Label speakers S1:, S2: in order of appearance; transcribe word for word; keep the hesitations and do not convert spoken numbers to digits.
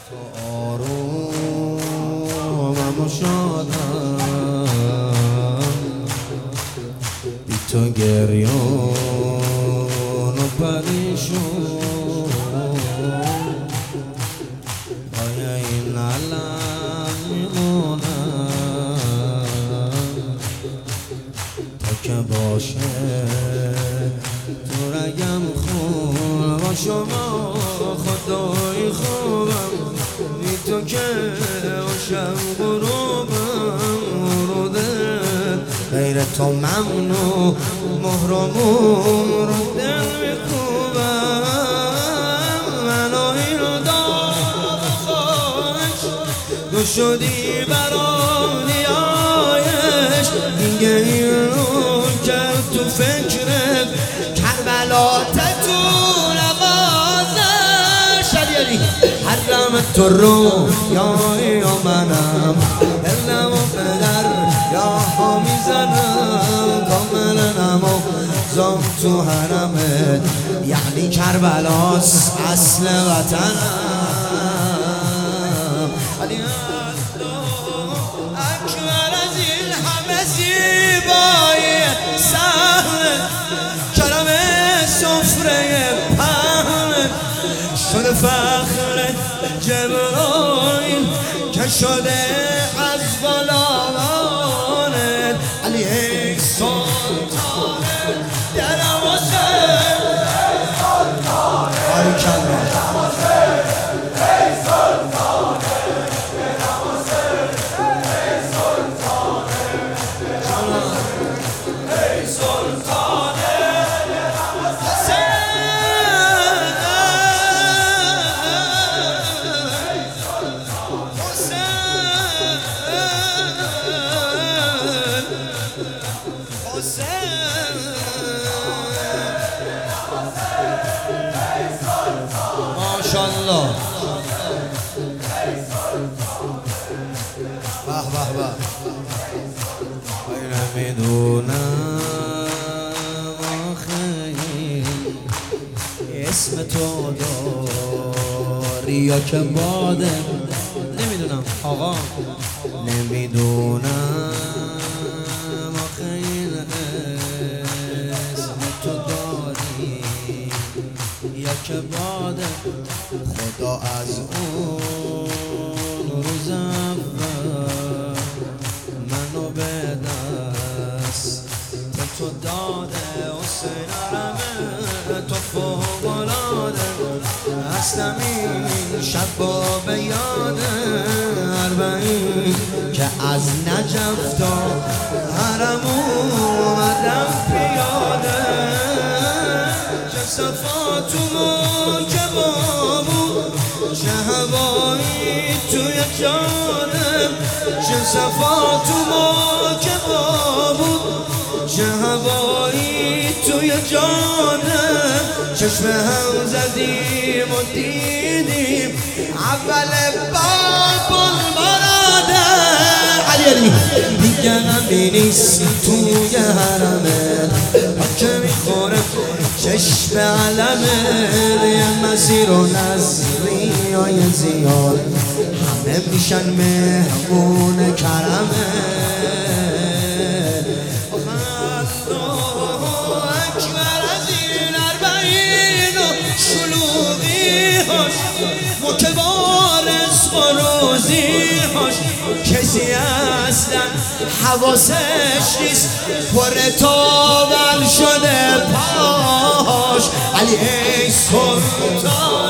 S1: تو آرومم و شادم، بی تو گریان و پریشون، پای این علم میمونم تا که باشه تو رگم خون. با شما خدای خوبم، بی تو که باشم غروبم مروده، غیر تو ممنوع محرمون رو دل میکوبم. منو این دام خواهش تو شدی برام نیایش، دیگه این رو کرد تو فکرت کربلا تتون بازش شدیدی حرم تو رو یا منم دلم و پدر یا ها میزنم کاملنم و زم تو حرمت، یعنی کربلاس اصل وطنم. علی اکبر از این همه زیبایی سهل کرم سفره پهن شده فخر جبرائیل که شده از بالانت. علی ای سلطانه دلم و سر آی کلمه ماشاءالله. به به به نمیدونم آخه اسم تو داری یا که باده، نمیدونم آقا، نمیدونم آخه این اسم تو داری یا که باده. خدا از اون روز اول منو به دست تو داده، حسین عرمه تو فوق‌العاده، هستم این شب با به یاده اربعین که از نجف تا حرم اومدم پیاده. چه صفات و که بابو چه هوایی توی جانم، چه صفات و که بابو چه هوایی توی جانم. چشم هم زدیم و دیدیم اول باب المراده. علی علی دیگه همی نیست توی حرمت، که میخوره چشم علمت. یه مسیر و نظری های زیاد همه میشن مهمون کرمت. مکبار رزق و روزی هاش کسی اصلا حواسش نیست، پر تاول شده پاش. علی ای سلطان